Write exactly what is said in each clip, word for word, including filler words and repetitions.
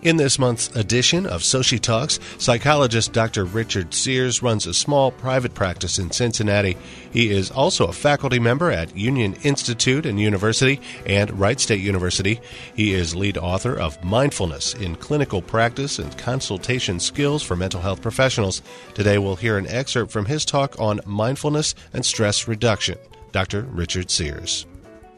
In this month's edition of Soci Talks, psychologist Doctor Richard Sears runs a small private practice in Cincinnati. He is also a faculty member at Union Institute and University and Wright State University. He is lead author of Mindfulness in Clinical Practice and Consultation Skills for Mental Health Professionals. Today we'll hear an excerpt from his talk on mindfulness and stress reduction. Doctor Richard Sears.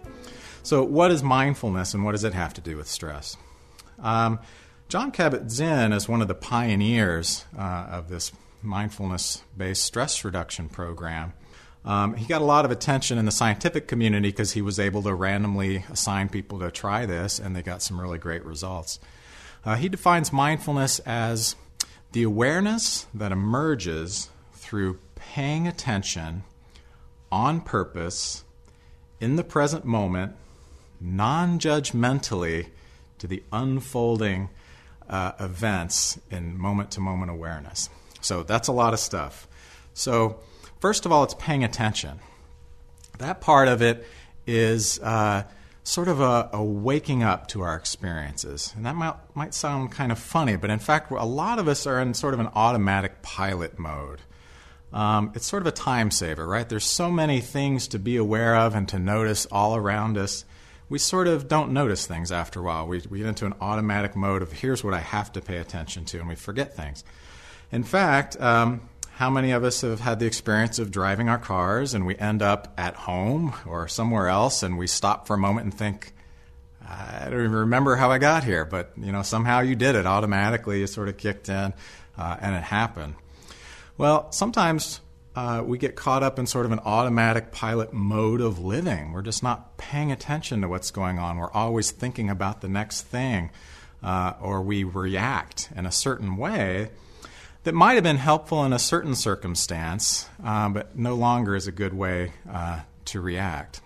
So what is mindfulness and what does it have to do with stress? Um, Jon Kabat-Zinn is one of the pioneers uh, of this mindfulness-based stress reduction program. Um, he got a lot of attention in the scientific community because he was able to randomly assign people to try this, and they got some really great results. Uh, he defines mindfulness as the awareness that emerges through paying attention on purpose in the present moment, non-judgmentally, to the unfolding uh, events in moment-to-moment awareness. So that's a lot of stuff. So first of all, it's paying attention. That part of it is uh, sort of a, a waking up to our experiences. And that might, might sound kind of funny, but in fact, a lot of us are in sort of an automatic pilot mode. Um, it's sort of a time saver, right? There's so many things to be aware of and to notice all around us. We sort of don't notice things after a while. We, we get into an automatic mode of here's what I have to pay attention to, and we forget things. In fact, um, how many of us have had the experience of driving our cars and we end up at home or somewhere else and we stop for a moment and think, I don't even remember how I got here, but you know somehow you did it automatically. It sort of kicked in uh, and it happened. Well, sometimes uh, we get caught up in sort of an automatic pilot mode of living. We're just not paying attention to what's going on. We're always thinking about the next thing, uh, or we react in a certain way that might have been helpful in a certain circumstance, uh, but no longer is a good way uh, to react.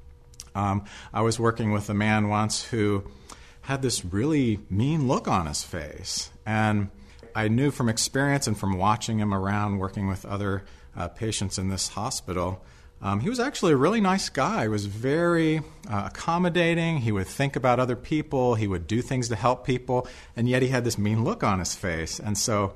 Um, I was working with a man once who had this really mean look on his face, and I knew from experience and from watching him around working with other uh, patients in this hospital, um, he was actually a really nice guy. He was very uh, accommodating. He would think about other people. He would do things to help people, and yet he had this mean look on his face. And so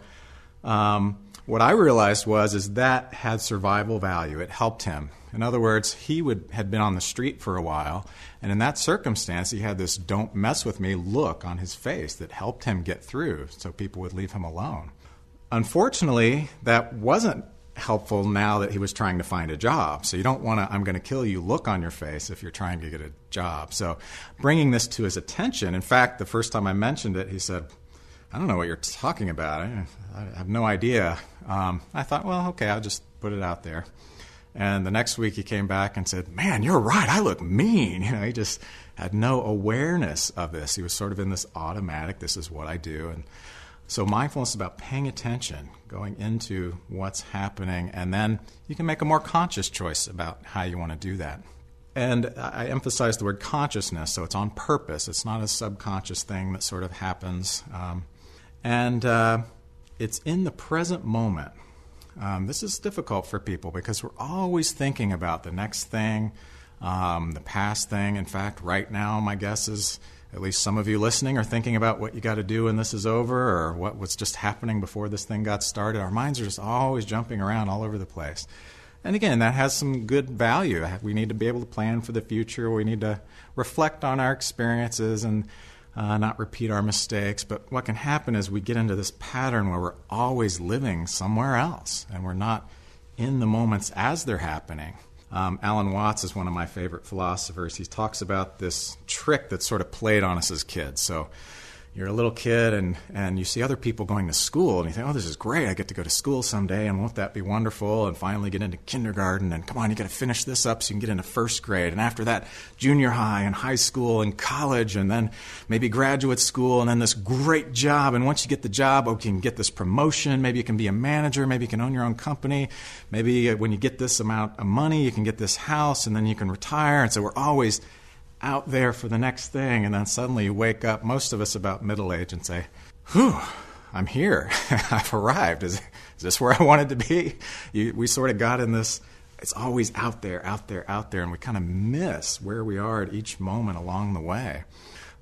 um, what I realized was is that had survival value. It helped him. In other words, he would had been on the street for a while, and in that circumstance, he had this don't mess with me look on his face that helped him get through so people would leave him alone. Unfortunately, that wasn't helpful now that he was trying to find a job. So you don't want to I'm going to kill you look on your face if you're trying to get a job. So bringing this to his attention, in fact, the first time I mentioned it, he said, I don't know what you're talking about. I, I have no idea. Um, I thought, well, okay, I'll just put it out there. And the next week he came back and said, man, you're right, I look mean. You know, he just had no awareness of this. He was sort of in this automatic, this is what I do. And so mindfulness is about paying attention, going into what's happening, and then you can make a more conscious choice about how you want to do that. And I emphasize the word consciousness, so it's on purpose. It's not a subconscious thing that sort of happens. Um, and uh, it's in the present moment. Um, this is difficult for people because we're always thinking about the next thing, um, the past thing. In fact, right now, my guess is at least some of you listening are thinking about what you got to do when this is over or what was just happening before this thing got started. Our minds are just always jumping around all over the place. And again, that has some good value. We need to be able to plan for the future. We need to reflect on our experiences and Uh, not repeat our mistakes. But what can happen is we get into this pattern where we're always living somewhere else and we're not in the moments as they're happening. Um, Alan Watts is one of my favorite philosophers. He talks about this trick that's sort of played on us as kids. So you're a little kid and, and you see other people going to school and you think, oh, this is great. I get to go to school someday and won't that be wonderful? And finally get into kindergarten and come on, you got to finish this up so you can get into first grade. And after that, junior high and high school and college and then maybe graduate school and then this great job. And once you get the job, okay, you can get this promotion. Maybe you can be a manager. Maybe you can own your own company. Maybe when you get this amount of money, you can get this house and then you can retire. And so we're always out there for the next thing, and then suddenly you wake up, most of us about middle age, and say, whew, I'm here. I've arrived. Is, is this where I wanted to be? You, we sort of got in this, it's always out there, out there, out there, and we kind of miss where we are at each moment along the way.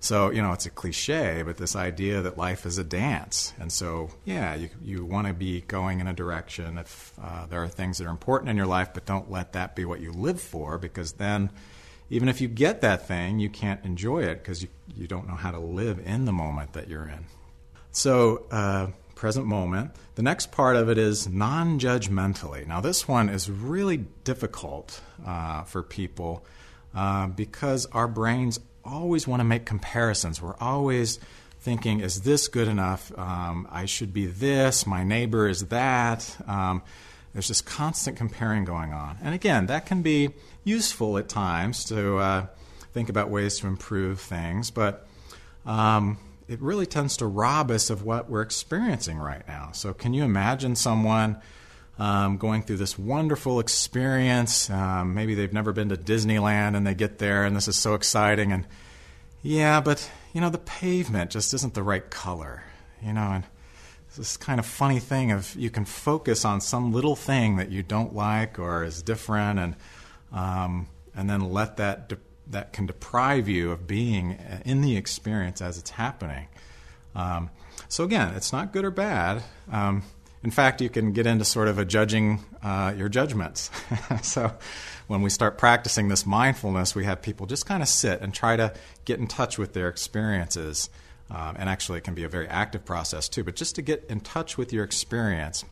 So, you know, it's a cliche, but this idea that life is a dance. And so, yeah, you you want to be going in a direction. If uh, there are things that are important in your life, but don't let that be what you live for, because then even if you get that thing, you can't enjoy it because you, you don't know how to live in the moment that you're in. So, uh, present moment. The next part of it is non-judgmentally. Now, this one is really difficult uh, for people uh, because our brains always want to make comparisons. We're always thinking, is this good enough? Um, I should be this. My neighbor is that. Um, there's this constant comparing going on. And again, that can be useful at times to uh, think about ways to improve things, but um, it really tends to rob us of what we're experiencing right now. So can you imagine someone um, going through this wonderful experience? Um, maybe they've never been to Disneyland and they get there and this is so exciting. And yeah, but, you know, the pavement just isn't the right color, you know, and it's this kind of funny thing of you can focus on some little thing that you don't like or is different and um, and then let that de- that can deprive you of being in the experience as it's happening. Um, so again, it's not good or bad. Um, in fact, you can get into sort of a judging uh, your judgments. So when we start practicing this mindfulness, we have people just kind of sit and try to get in touch with their experiences. Um, and actually it can be a very active process too, but just to get in touch with your experience.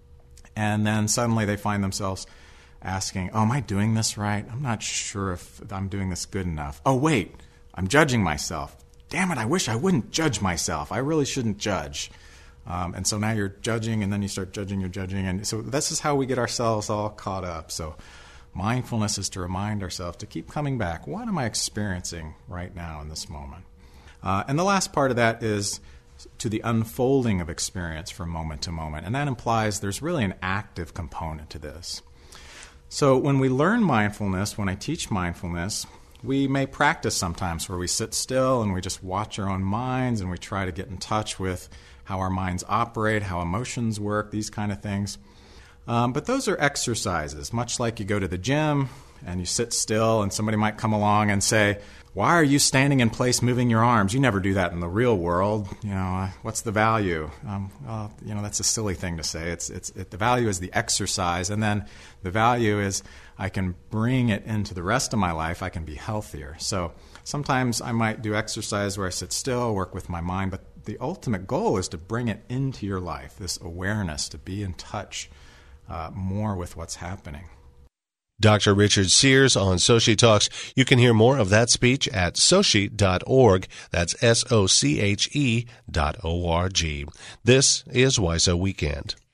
And then suddenly they find themselves asking, oh, am I doing this right? I'm not sure if I'm doing this good enough. Oh, wait, I'm judging myself. Damn it, I wish I wouldn't judge myself. I really shouldn't judge. Um, and so now you're judging, and then you start judging, you're judging. And so this is how we get ourselves all caught up. So mindfulness is to remind ourselves to keep coming back. What am I experiencing right now in this moment? Uh, and the last part of that is to the unfolding of experience from moment to moment. And that implies there's really an active component to this. So when we learn mindfulness, when I teach mindfulness, we may practice sometimes where we sit still and we just watch our own minds and we try to get in touch with how our minds operate, how emotions work, these kind of things. Um, but those are exercises, much like you go to the gym and you sit still and somebody might come along and say, why are you standing in place moving your arms? You never do that in the real world. You know, uh, what's the value? Um, well, you know, that's a silly thing to say. It's it's it, the value is the exercise, and then the value is I can bring it into the rest of my life. I can be healthier. So sometimes I might do exercise where I sit still, work with my mind, but the ultimate goal is to bring it into your life, this awareness, to be in touch uh, more with what's happening. Doctor Richard Sears on Sochi Talks. You can hear more of that speech at sochi dot org. That's S O C H E dot O R G. This is W I S O Weekend.